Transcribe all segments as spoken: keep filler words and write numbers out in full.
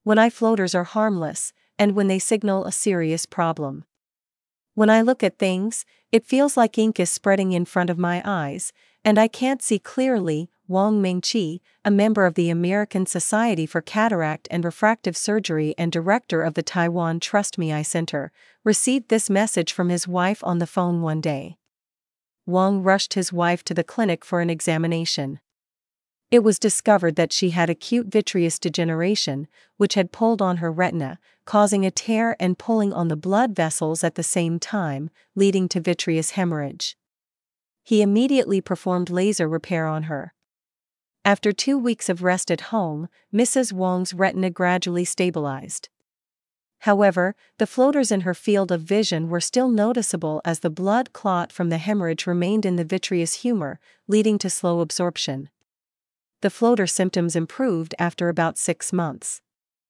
When eye floaters are harmless, and when they signal a serious problem. When I look at things, it feels like ink is spreading in front of my eyes, and I can't see clearly. Wang Mingqi, a member of the American Society for Cataract and Refractive Surgery and director of the Taiwan Trust Me Eye Center, received this message from his wife on the phone one day. Wang rushed his wife to the clinic for an examination. It was discovered that she had acute vitreous degeneration, which had pulled on her retina, causing a tear and pulling on the blood vessels at the same time, leading to vitreous hemorrhage. He immediately performed laser repair on her. After two weeks of rest at home, Missus Wang's retina gradually stabilized. However, the floaters in her field of vision were still noticeable as the blood clot from the hemorrhage remained in the vitreous humor, leading to slow absorption. The floater symptoms improved after about six months.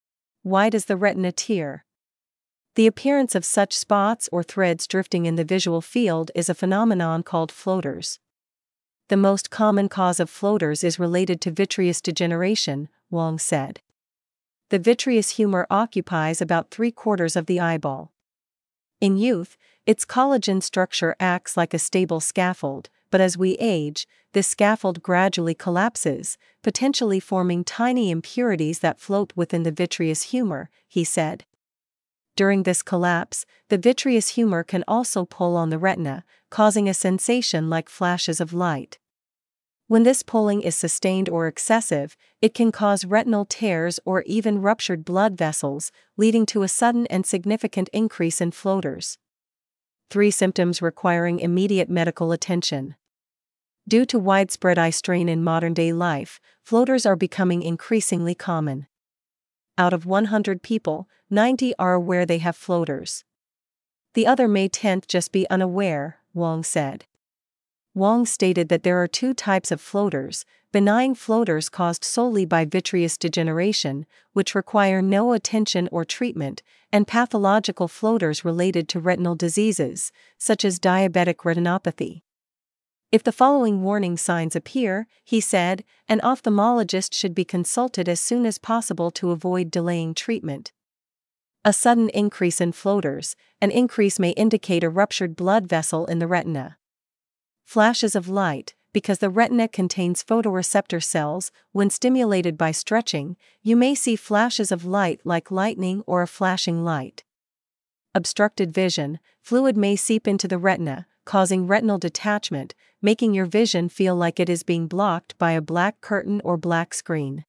Why does the retina tear? The appearance of such spots or threads drifting in the visual field is a phenomenon called floaters. The most common cause of floaters is related to vitreous degeneration, Wang said. The vitreous humor occupies about three-quarters of the eyeball. In youth, its collagen structure acts like a stable scaffold, but as we age, this scaffold gradually collapses, potentially forming tiny impurities that float within the vitreous humor, he said. During this collapse, the vitreous humor can also pull on the retina, causing a sensation like flashes of light. When this pulling is sustained or excessive, it can cause retinal tears or even ruptured blood vessels, leading to a sudden and significant increase in floaters. Three symptoms requiring immediate medical attention. Due to widespread eye strain in modern-day life, floaters are becoming increasingly common. Out of one hundred people, ninety are aware they have floaters. The other may tend just be unaware, Wang said. Wang stated that there are two types of floaters: benign floaters caused solely by vitreous degeneration, which require no attention or treatment, and pathological floaters related to retinal diseases, such as diabetic retinopathy. If the following warning signs appear, he said, an ophthalmologist should be consulted as soon as possible to avoid delaying treatment. A sudden increase in floaters. An increase may indicate a ruptured blood vessel in the retina. Flashes of light. Because the retina contains photoreceptor cells, when stimulated by stretching, you may see flashes of light like lightning or a flashing light. Obstructed vision. Fluid may seep into the retina, causing retinal detachment, making your vision feel like it is being blocked by a black curtain or black screen.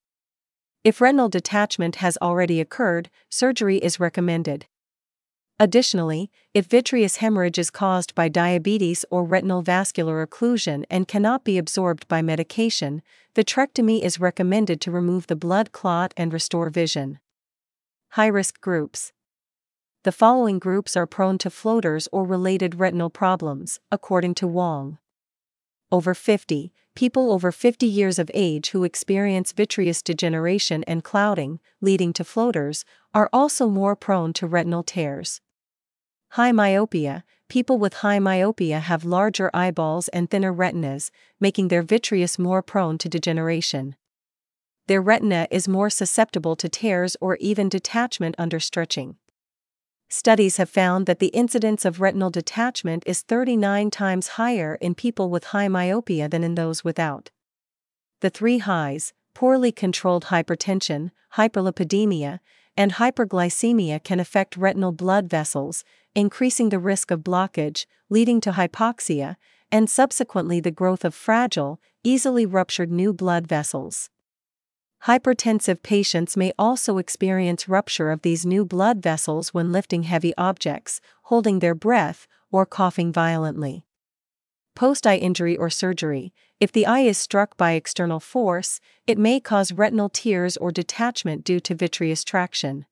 If retinal detachment has already occurred, surgery is recommended. Additionally, if vitreous hemorrhage is caused by diabetes or retinal vascular occlusion and cannot be absorbed by medication, vitrectomy is recommended to remove the blood clot and restore vision. High-risk groups. The following groups are prone to floaters or related retinal problems, according to Wang. Over fifty, people over fifty years of age who experience vitreous degeneration and clouding, leading to floaters, are also more prone to retinal tears. High myopia. People with high myopia have larger eyeballs and thinner retinas, making their vitreous more prone to degeneration. Their retina is more susceptible to tears or even detachment under stretching. Studies have found that the incidence of retinal detachment is thirty-nine times higher in people with high myopia than in those without. The three highs, poorly controlled hypertension, hyperlipidemia, and hyperglycemia can affect retinal blood vessels, increasing the risk of blockage, leading to hypoxia, and subsequently the growth of fragile, easily ruptured new blood vessels. Hypertensive patients may also experience rupture of these new blood vessels when lifting heavy objects, holding their breath, or coughing violently. Post-eye injury or surgery. If the eye is struck by external force, it may cause retinal tears or detachment due to vitreous traction.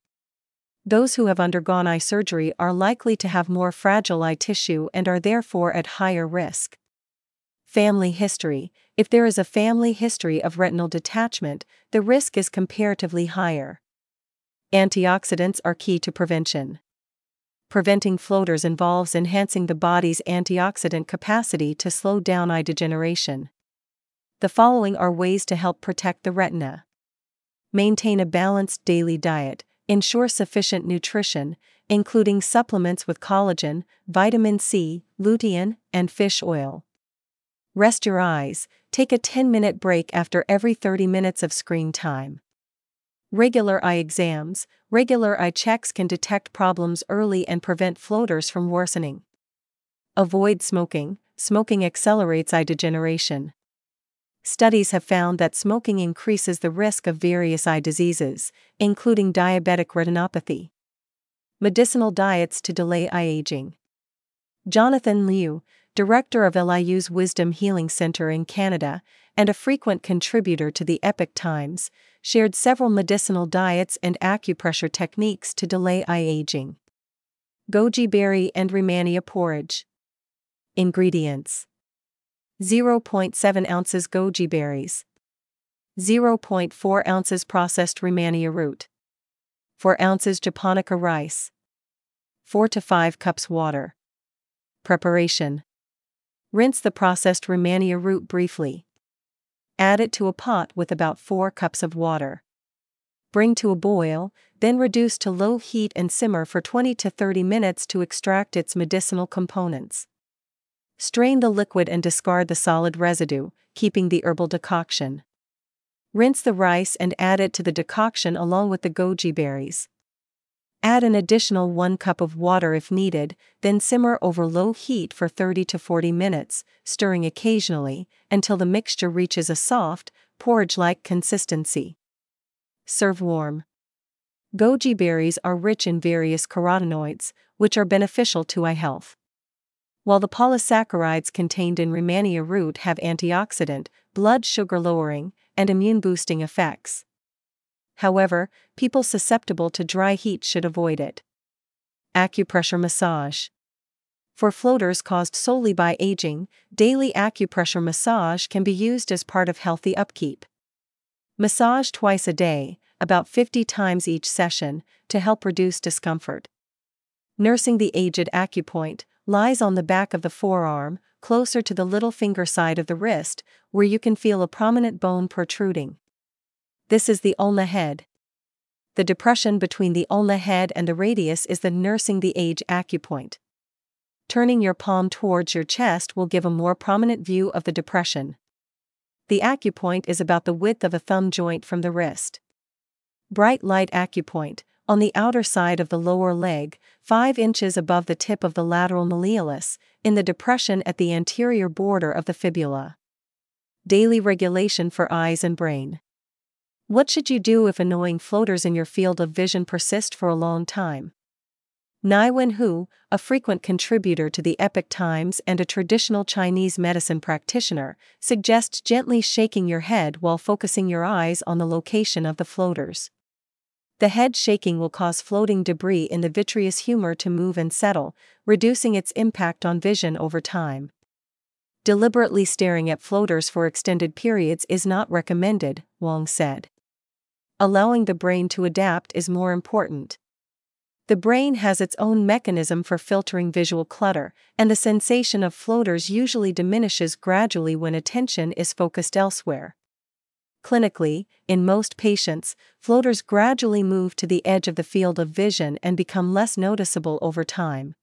Those who have undergone eye surgery are likely to have more fragile eye tissue and are therefore at higher risk. Family history. If there is a family history of retinal detachment, the risk is comparatively higher. Antioxidants are key to prevention. Preventing floaters involves enhancing the body's antioxidant capacity to slow down eye degeneration. The following are ways to help protect the retina. Maintain a balanced daily diet, ensure sufficient nutrition, including supplements with collagen, vitamin C, lutein, and fish oil. Rest your eyes, take a ten-minute break after every thirty minutes of screen time. Regular eye exams. Regular eye checks can detect problems early and prevent floaters from worsening. Avoid smoking. Smoking accelerates eye degeneration. Studies have found that smoking increases the risk of various eye diseases, including diabetic retinopathy. Medicinal diets to delay eye aging. Jonathan Liu, director of L I U's Wisdom Healing Center in Canada, and a frequent contributor to the Epoch Times, shared several medicinal diets and acupressure techniques to delay eye aging. Goji berry and Rehmannia porridge. Ingredients: zero point seven ounces goji berries, zero point four ounces processed Rehmannia root, four ounces japonica rice, four to five cups water. Preparation: rinse the processed Rehmannia root briefly. Add it to a pot with about four cups of water. Bring to a boil, then reduce to low heat and simmer for twenty to thirty minutes to extract its medicinal components. Strain the liquid and discard the solid residue, keeping the herbal decoction. Rinse the rice and add it to the decoction along with the goji berries. Add an additional one cup of water if needed, then simmer over low heat for thirty to forty minutes, stirring occasionally, until the mixture reaches a soft, porridge-like consistency. Serve warm. Goji berries are rich in various carotenoids, which are beneficial to eye health. While the polysaccharides contained in Rehmannia root have antioxidant, blood sugar lowering, and immune boosting effects. However, people susceptible to dry heat should avoid it. Acupressure massage. For floaters caused solely by aging, daily acupressure massage can be used as part of healthy upkeep. Massage twice a day, about fifty times each session, to help reduce discomfort. Nursing the aged acupoint lies on the back of the forearm, closer to the little finger side of the wrist, where you can feel a prominent bone protruding. This is the ulna head. The depression between the ulna head and the radius is the nursing the age acupoint. Turning your palm towards your chest will give a more prominent view of the depression. The acupoint is about the width of a thumb joint from the wrist. Bright light acupoint, on the outer side of the lower leg, five inches above the tip of the lateral malleolus, in the depression at the anterior border of the fibula. Daily regulation for eyes and brain. What should you do if annoying floaters in your field of vision persist for a long time? Naiwen Hu, a frequent contributor to the Epoch Times and a traditional Chinese medicine practitioner, suggests gently shaking your head while focusing your eyes on the location of the floaters. The head shaking will cause floating debris in the vitreous humor to move and settle, reducing its impact on vision over time. Deliberately staring at floaters for extended periods is not recommended, Wong said. Allowing the brain to adapt is more important. The brain has its own mechanism for filtering visual clutter, and the sensation of floaters usually diminishes gradually when attention is focused elsewhere. Clinically, in most patients, floaters gradually move to the edge of the field of vision and become less noticeable over time.